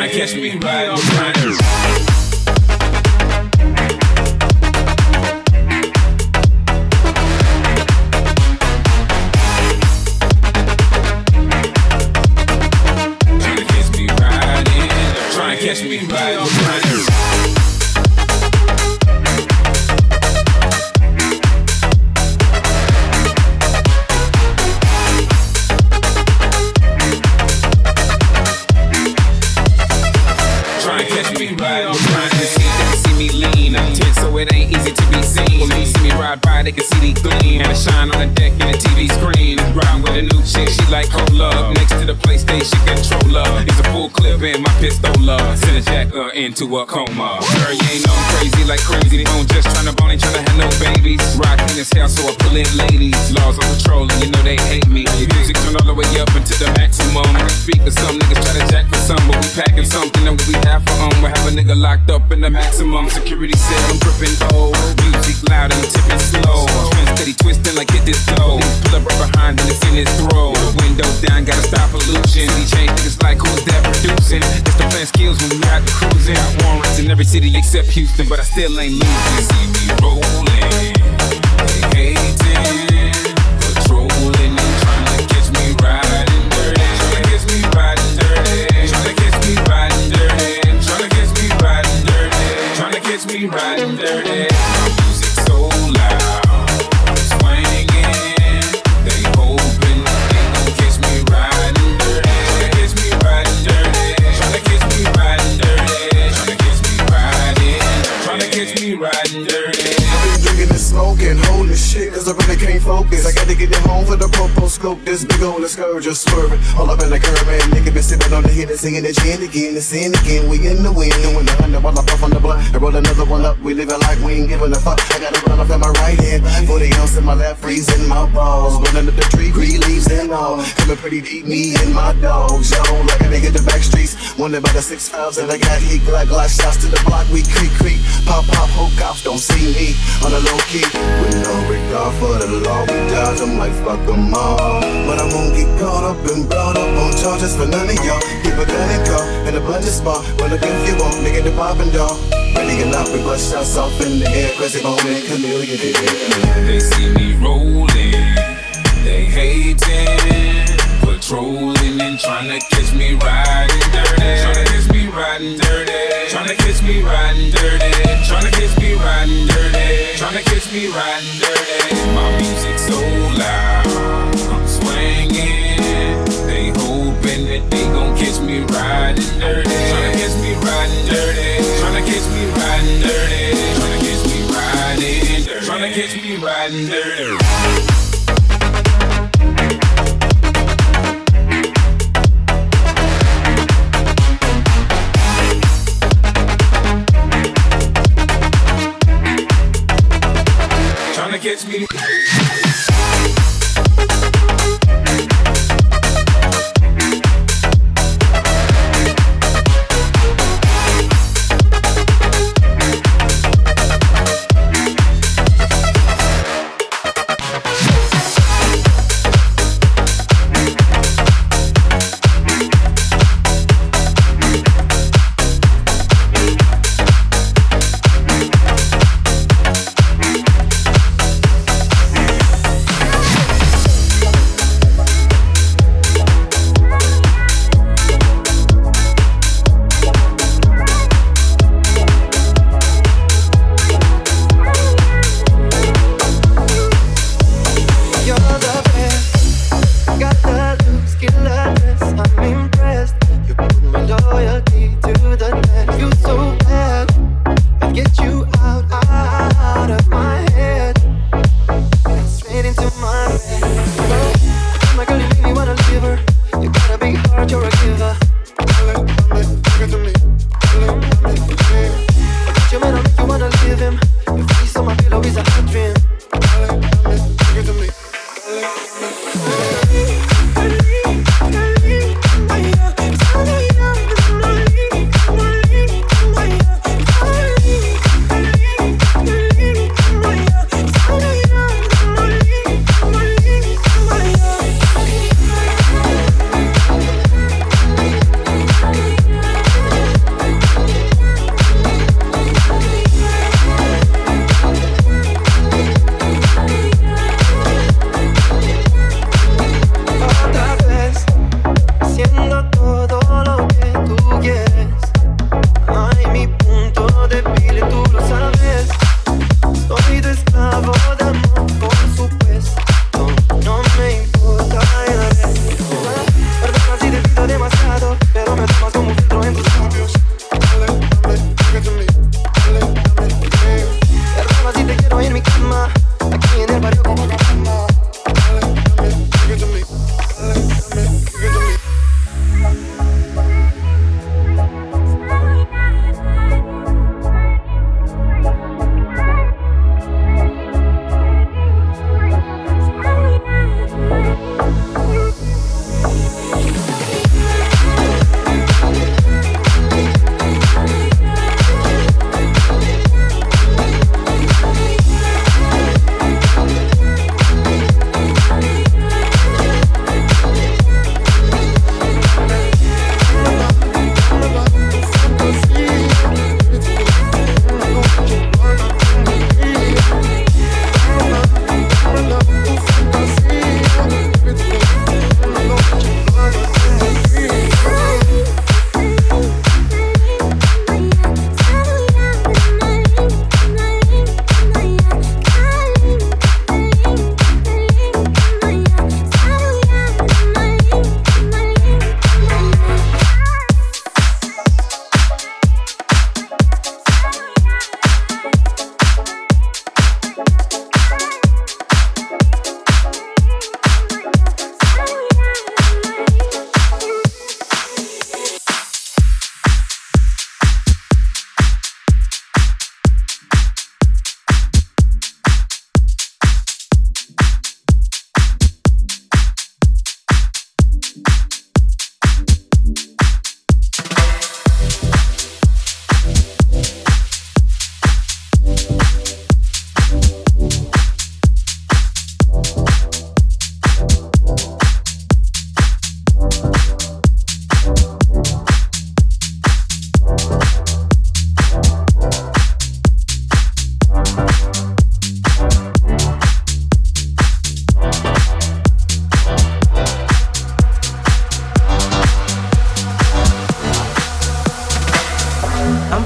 Trying to catch me riding. Catch me riding, trying to catch me riding. See me lean, I'm tense, so it ain't easy to be seen. When you see me ride by, they can see the gleam. And I shine on the deck and the TV screen. Ride with a new chick, she like cola. Next to the PlayStation controller, it's a full clip in my pistola. Send a jacker into a coma. Girl, you ain't no crazy like Crazy Bone. Just tryna bone, ain't tryna have no babies. Rockin' as hell, so I pull in ladies. Laws on patrol, and you know they hate me. Music turn all the way up into the maximum. I can speak of some niggas try to jack for some, but we packing something that we have for We have a nigga locked up in the maximum security cell. I'm dripping old. Music loud and tipping slow. Twin steady twisting like hit this dough. Pull up right behind and it's in his throw. Window down, gotta stop pollution. These chain niggas like who's that producing? It's the plan skills when we out the cruising. Got warrants in every city except Houston, but I still ain't losing. See me rolling, they hating, patrolling and trying to catch me riding dirty. Trying to catch me riding dirty. Trying to catch me riding dirty. Trying to catch me riding dirty. Trying to catch me riding dirty. My music so loud, I'm swinging. They hoping they gon' catch me riding dirty. Trying to catch me riding dirty. Trying to catch me riding dirty. Trying to catch me riding. Trying to catch me riding dirty. I've been drinking and smoking, holy shit, cause I really can't focus. I gotta get it home for the popo scope. This big old scourge just swerving all up in the curb, man. Nigga been sipping on the hit and singing the gin again and sin again. We in the wind, doing the 100 while I puff on the blunt. I roll another one up, we living like we ain't giving a fuck. I got a run off in my right hand, 40 ounce in my left, freezing my balls. Running up the tree, green leaves and all. Coming pretty deep, me and my dogs, yo. Like a nigga the back streets, wondering about the 6'5s and I got heat, glass shots to the block, we creak, pop, hope cops don't see me on the low key. With no regard for the law, we dodge them like fuck them all. But I won't get caught up and brought up on charges for none of y'all. Keep a gun and call, in a blended spot. Run up if you want, nigga the poppin' dog. Ready or not, we bust shots off in the air. Crazy Bone and Chameleon. They see me rolling, they hating, patrolling and trying to catch me riding dirty. Trying to catch me riding dirty. Trying to catch me riding dirty. Trying to catch me riding dirty. Trying to catch me riding dirty. My music so loud, I'm swinging. They hoping that they gon' catch me riding dirty. Trying to catch me riding dirty. Trying to catch me riding dirty. Trying to catch me riding dirty. Trying to catch me riding dirty. Catch me.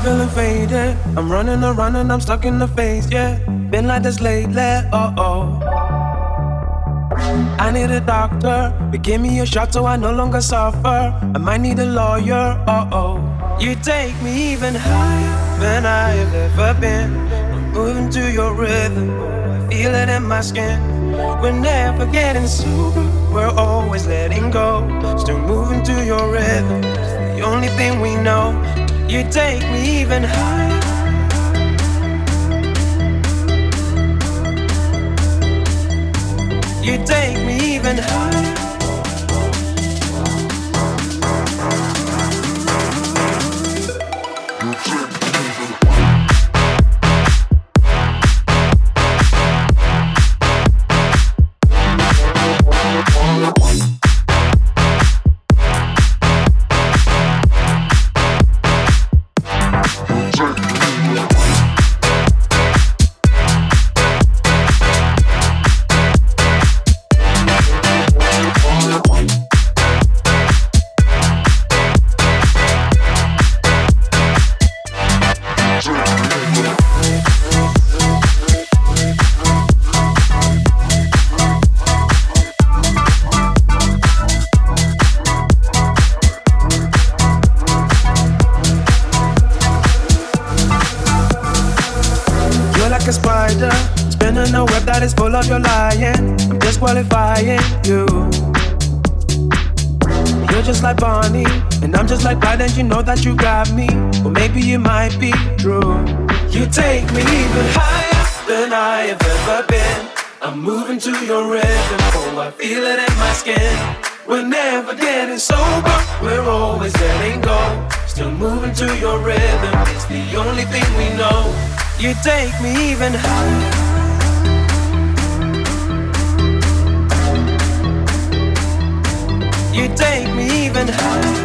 feeling faded. I'm running around and I'm stuck in the phase, yeah. Been like this lately, oh. I need a doctor, but give me a shot so I no longer suffer. I might need a lawyer, oh. You take me even higher than I have ever been. I'm moving to your rhythm, I feel it in my skin. We're never getting sober, we're always letting go. Still moving to your rhythm, it's the only thing we know. You take me even higher. You take me even higher. Is full of your lying, I'm disqualifying you. You're just like Bonnie, and I'm just like Clyde, and you know that you got me. Well, maybe it might be true. You take me even higher than I have ever been. I'm moving to your rhythm, oh, I feel it in my skin. We're never getting sober, we're always letting go. Still moving to your rhythm, it's the only thing we know. You take me even higher. You take me even higher.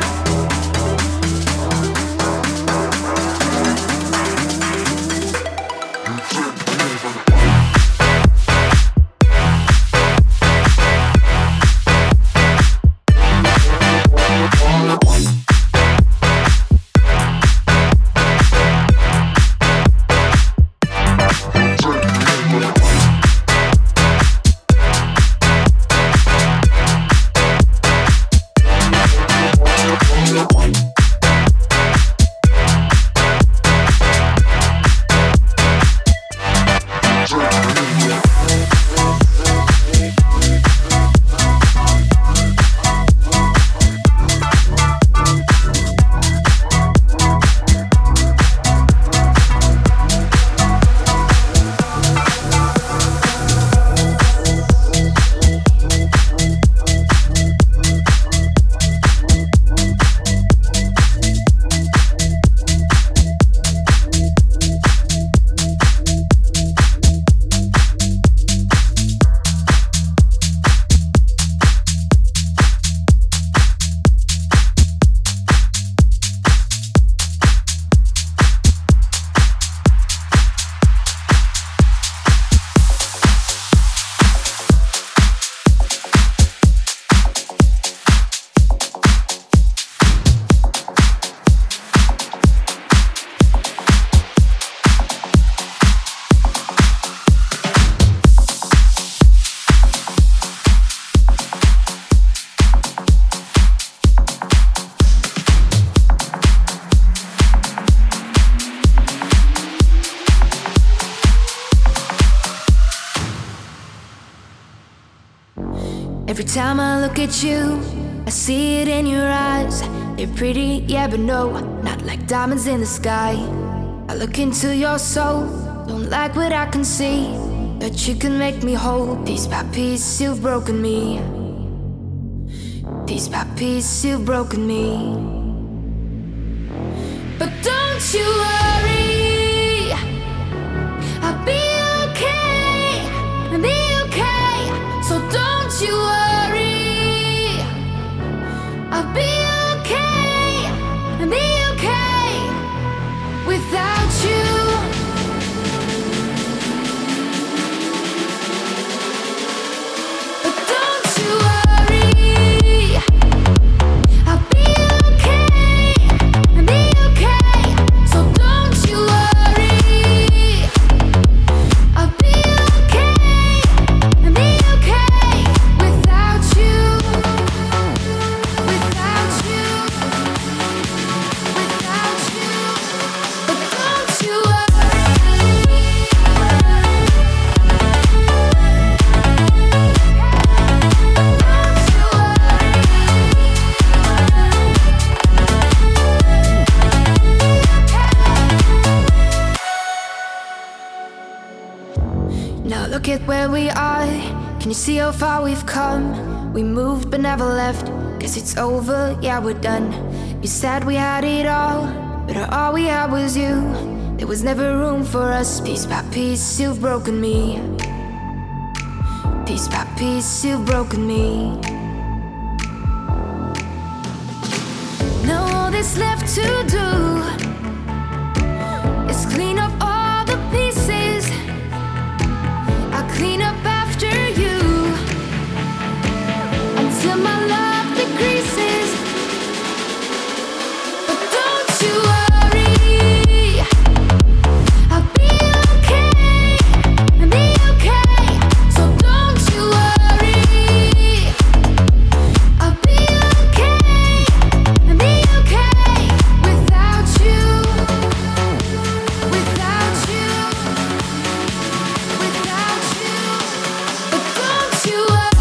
Every time I look at you, I see it in your eyes. They're pretty, yeah, but no, not like diamonds in the sky. I look into your soul, don't like what I can see, that you can make me whole. Piece by piece, you've broken me. Piece by piece, you've broken me. But don't you worry, I'll be okay, I'll be okay. So don't you worry, I'll be okay, I'll be okay without you. But don't you worry, I'll be okay, I'll be okay. So don't Look at where we are. Can you see how far we've come? We moved but never left. Guess it's over, yeah, we're done. You said we had it all, but all we had was you. There was never room for us. Piece by piece, you've broken me. Piece by piece, you've broken me. Now all that's left to do is clean up all the pieces. I'll clean up after you until my love decreases. But don't you worry, I'll be okay, I'll be okay. So don't you worry, I'll be okay, I'll be okay. Without you, without you, without you. But don't you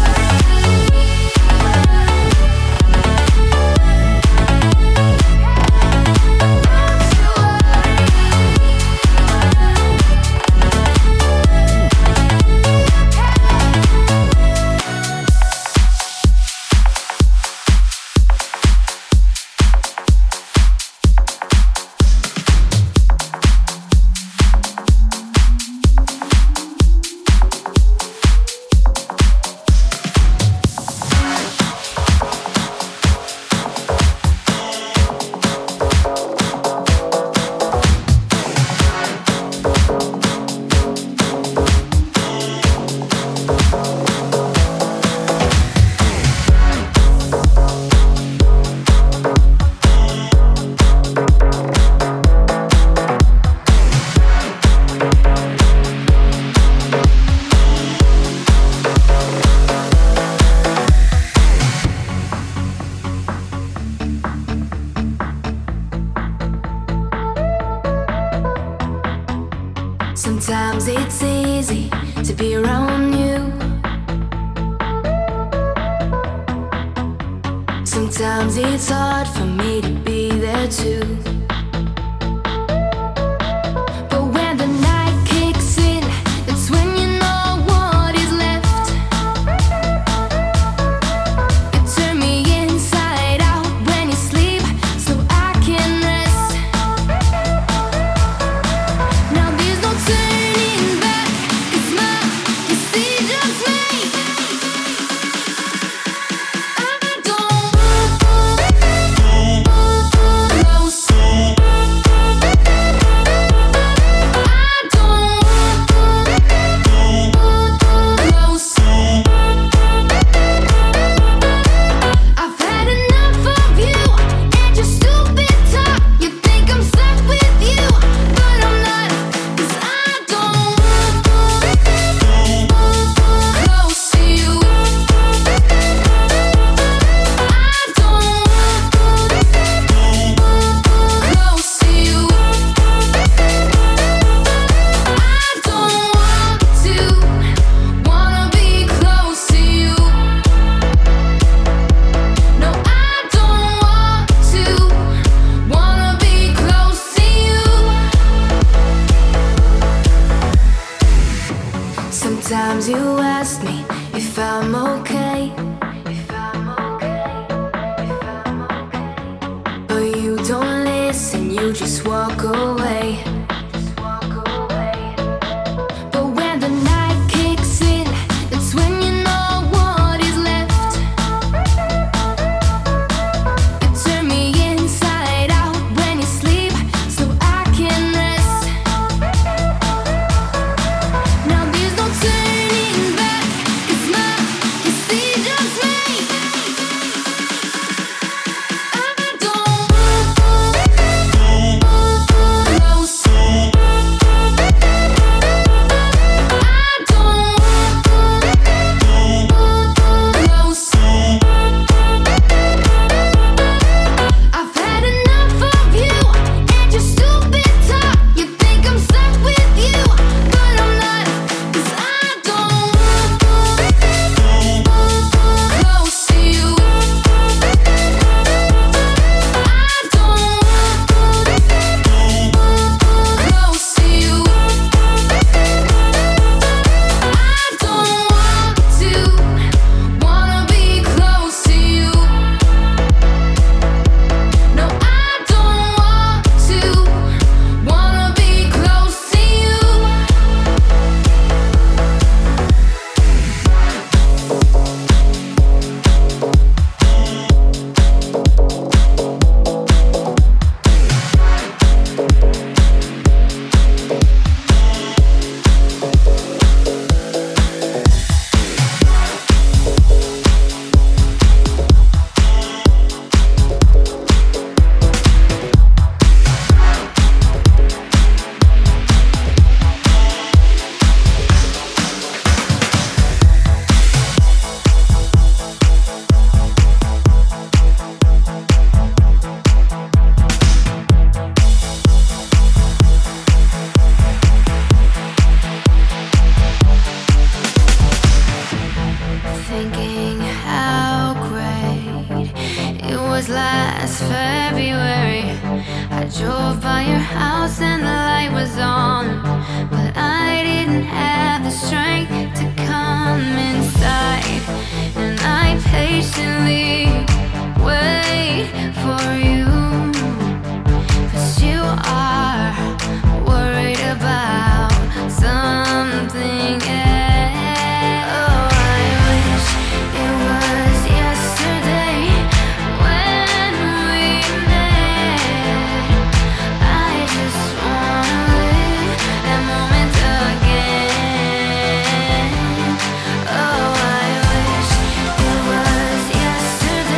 Sometimes it's easy to be around you. Sometimes it's hard for me to be there too. But when the night kicks in, that's when you know what is left. You turn me inside out when you sleep so I can rest. Now there's no turning back, 'cause my decision's made. I don't close. Sometimes you ask me if I'm okay, but you don't listen, you just walk away. But when the night kicks in, that's when you know what is left. You turn me inside out when you sleep so I can rest. Now there's no turning back, 'cause my decision's made. I don't close. drove by your house and the light was on, but I didn't have the strength to come inside. And I patiently wait for you, 'cause you are worried about something else. Oh, I wish it was yesterday when we met. I just wanna live that moment again. Oh, I wish it was yesterday.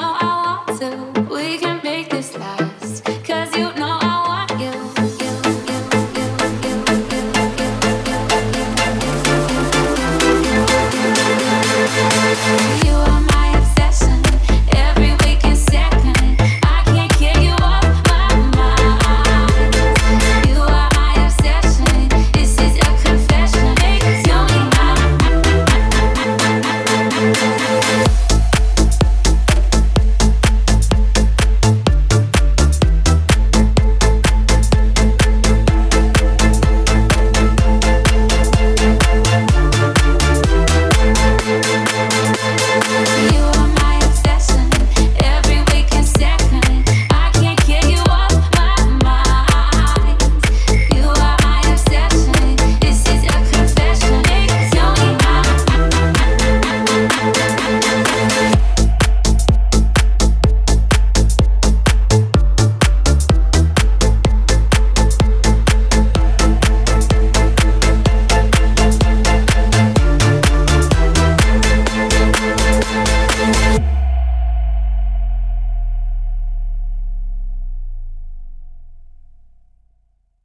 how I want to. We can make this last.